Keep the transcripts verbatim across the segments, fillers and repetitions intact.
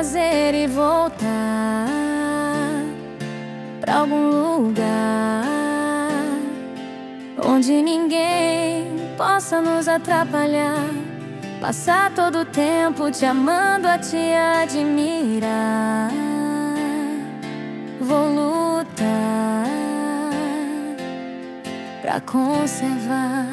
prazer e voltar pra algum lugar onde ninguém possa nos atrapalhar. Passar todo o tempo te amando, a te admirar. Vou lutar pra conservar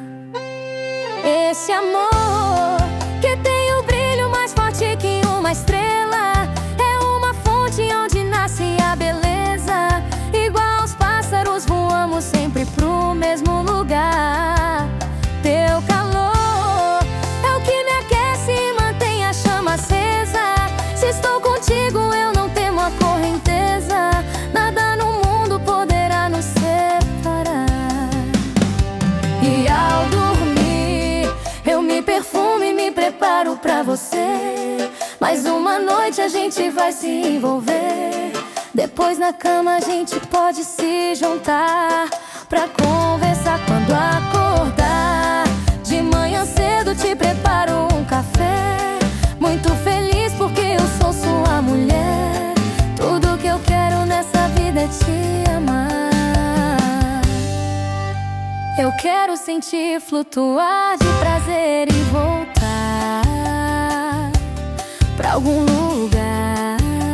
esse amor que tem o brilho mais forte que uma estrela. É uma fonte onde nasce a beleza. Igual aos pássaros voamos sempre pro mesmo lugar. Teu calor é o que me aquece e mantém a chama acesa. Se estou contigo eu não temo a correnteza. Nada no mundo poderá nos separar. E ao dormir eu me perfumo e me preparo pra você. Mais uma noite a gente vai se envolver. Depois na cama a gente pode se juntar pra conversar quando acordar. De manhã cedo te preparo um café. Muito feliz porque eu sou sua mulher. Tudo que eu quero nessa vida é te amar. Eu quero sentir flutuar de prazer e voltar pra algum lugar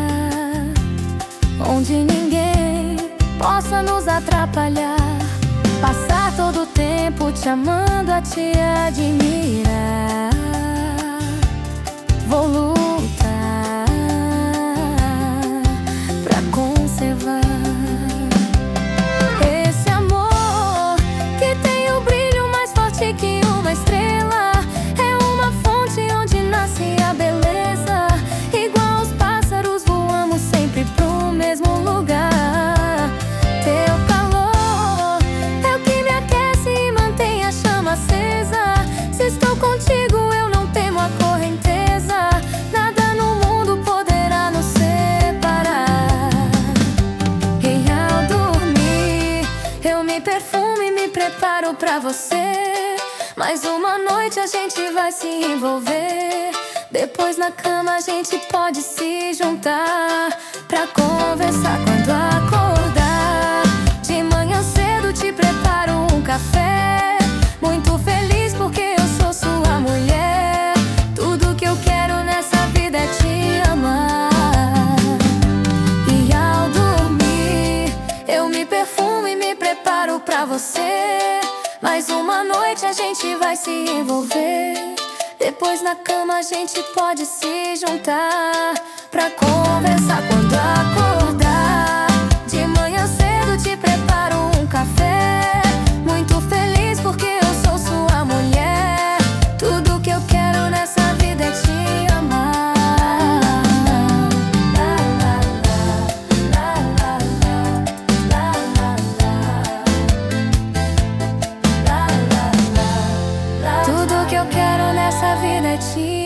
onde ninguém possa nos atrapalhar. Passar todo o tempo te amando, a te admirar. Vou lutar pra conservar esse amor que tem o brilho mais forte que uma estrela. É uma fonte onde nasce a beleza. Igual aos pássaros voamos sempre pro mesmo lugar. Teu calor é o que me aquece e mantém a chama acesa. Se estou contigo eu não temo a correnteza. Nada no mundo poderá nos separar. E ao dormir eu me perfumo e me preparo pra você. Mais uma noite a gente vai se envolver. Depois na cama a gente pode se juntar pra conversar quando acordar. De manhã cedo te preparo um café. Muito feliz porque eu sou sua mulher. Tudo que eu quero nessa vida é te amar. E ao dormir eu me perfumo e me preparo pra você. Mais uma noite a gente vai se envolver. Depois na cama a gente pode se juntar pra conversar quando acordar. De manhã cedo te preparo um café. Muito feliz porque eu sou sua mulher. Tudo que eu quero nessa vida é te amar. La, la, la, la, la, la, la, la. Tudo que eu quero nessa vida é te